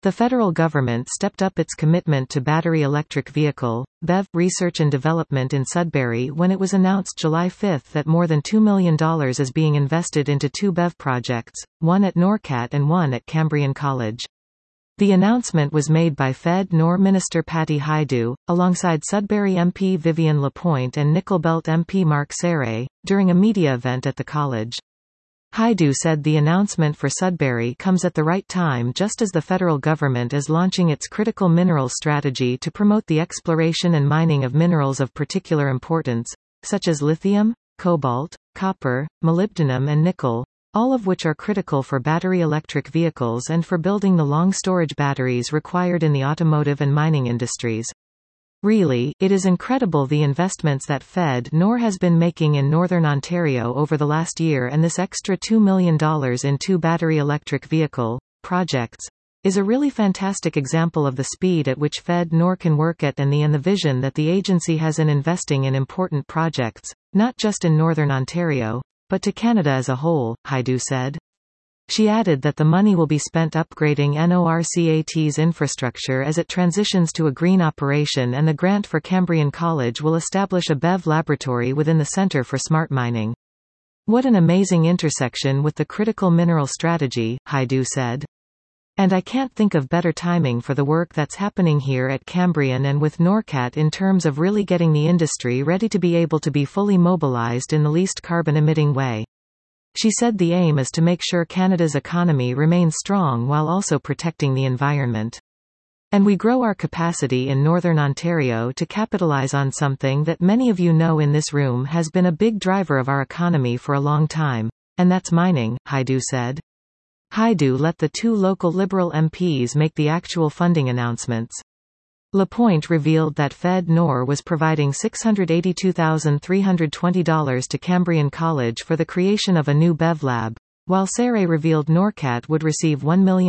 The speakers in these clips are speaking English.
The federal government stepped up its commitment to battery electric vehicle (BEV) research and development in Sudbury when it was announced July 5 that more than $2 million is being invested into two BEV projects, one at NORCAT and one at Cambrian College. The announcement was made by Fed/NOR Minister Patty Hajdu, alongside Sudbury MP Vivian Lapointe and Nickel Belt MP Mark Serre, during a media event at the college. Hajdu said the announcement for Sudbury comes at the right time just as the federal government is launching its critical mineral strategy to promote the exploration and mining of minerals of particular importance, such as lithium, cobalt, copper, molybdenum and nickel, all of which are critical for battery electric vehicles and for building the long storage batteries required in the automotive and mining industries. Really, it is incredible the investments that Fed/NOR has been making in Northern Ontario over the last year, and this extra $2 million in two battery electric vehicle projects is a really fantastic example of the speed at which Fed/NOR can work at and the vision that the agency has in investing in important projects, not just in Northern Ontario, but to Canada as a whole, Hajdu said. She added that the money will be spent upgrading NORCAT's infrastructure as it transitions to a green operation, and the grant for Cambrian College will establish a BEV laboratory within the Centre for Smart Mining. What an amazing intersection with the critical mineral strategy, Hajdu said. And I can't think of better timing for the work that's happening here at Cambrian and with NORCAT in terms of really getting the industry ready to be able to be fully mobilized in the least carbon-emitting way. She said the aim is to make sure Canada's economy remains strong while also protecting the environment. And we grow our capacity in Northern Ontario to capitalize on something that many of you know in this room has been a big driver of our economy for a long time, and that's mining, Hajdu said. Hajdu let the two local Liberal MPs make the actual funding announcements. Lapointe revealed that Fed/NOR was providing $682,320 to Cambrian College for the creation of a new BEV lab, while Serre revealed NORCAT would receive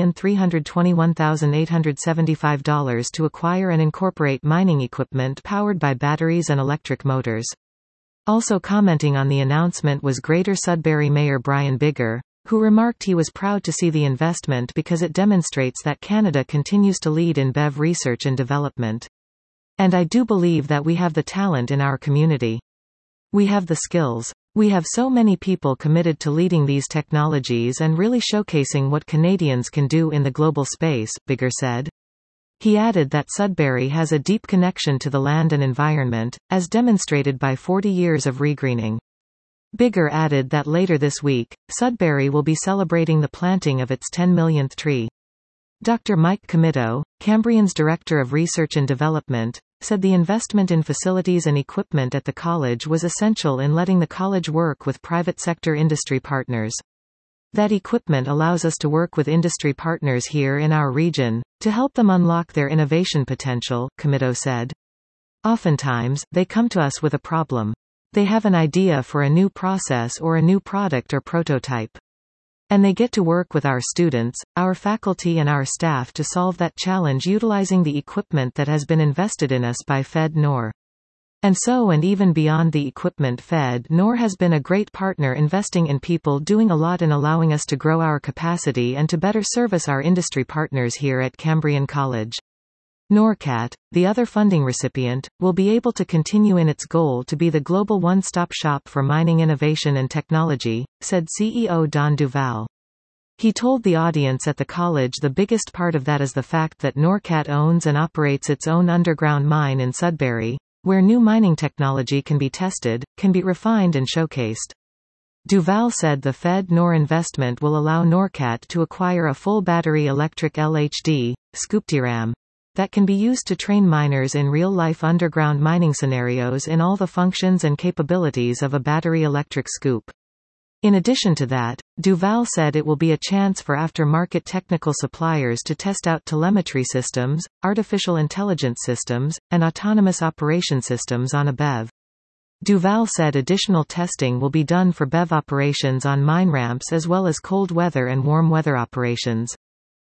$1,321,875 to acquire and incorporate mining equipment powered by batteries and electric motors. Also commenting on the announcement was Greater Sudbury Mayor Brian Biggar, who remarked he was proud to see the investment because it demonstrates that Canada continues to lead in BEV research and development. And I do believe that we have the talent in our community. We have the skills. We have so many people committed to leading these technologies and really showcasing what Canadians can do in the global space, Biggar said. He added that Sudbury has a deep connection to the land and environment, as demonstrated by 40 years of regreening. Biggar added that later this week, Sudbury will be celebrating the planting of its 10 millionth tree. Dr. Mike Comito, Cambrian's Director of Research and Development, said the investment in facilities and equipment at the college was essential in letting the college work with private sector industry partners. That equipment allows us to work with industry partners here in our region, to help them unlock their innovation potential, Comito said. Oftentimes, they come to us with a problem. They have an idea for a new process or a new product or prototype. And they get to work with our students, our faculty and our staff to solve that challenge utilizing the equipment that has been invested in us by Fed/NOR. And so, and even beyond the equipment, Fed/NOR has been a great partner, investing in people, doing a lot in allowing us to grow our capacity and to better service our industry partners here at Cambrian College. NORCAT, the other funding recipient, will be able to continue in its goal to be the global one-stop shop for mining innovation and technology, said CEO Don Duval. He told the audience at the college the biggest part of that is the fact that NORCAT owns and operates its own underground mine in Sudbury, where new mining technology can be tested, can be refined and showcased. Duval said the Fed/NOR investment will allow NORCAT to acquire a full battery electric LHD, SCOOP-DRAM, that can be used to train miners in real-life underground mining scenarios in all the functions and capabilities of a battery electric scoop. In addition to that, Duval said it will be a chance for aftermarket technical suppliers to test out telemetry systems, artificial intelligence systems, and autonomous operation systems on a BEV. Duval said additional testing will be done for BEV operations on mine ramps as well as cold weather and warm weather operations.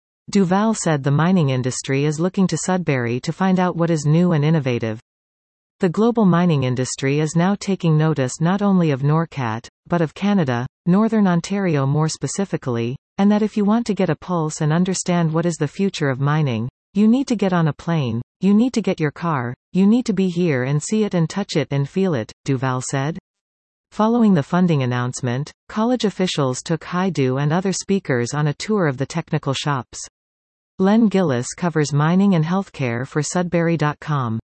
Duval said the mining industry is looking to Sudbury to find out what is new and innovative. The global mining industry is now taking notice not only of Norcat, but of Canada, Northern Ontario more specifically, and that if you want to get a pulse and understand what is the future of mining, you need to get on a plane, you need to get your car, you need to be here and see it and touch it and feel it, Duval said. Following the funding announcement, college officials took Haidu and other speakers on a tour of the technical shops. Len Gillis covers mining and healthcare for Sudbury.com.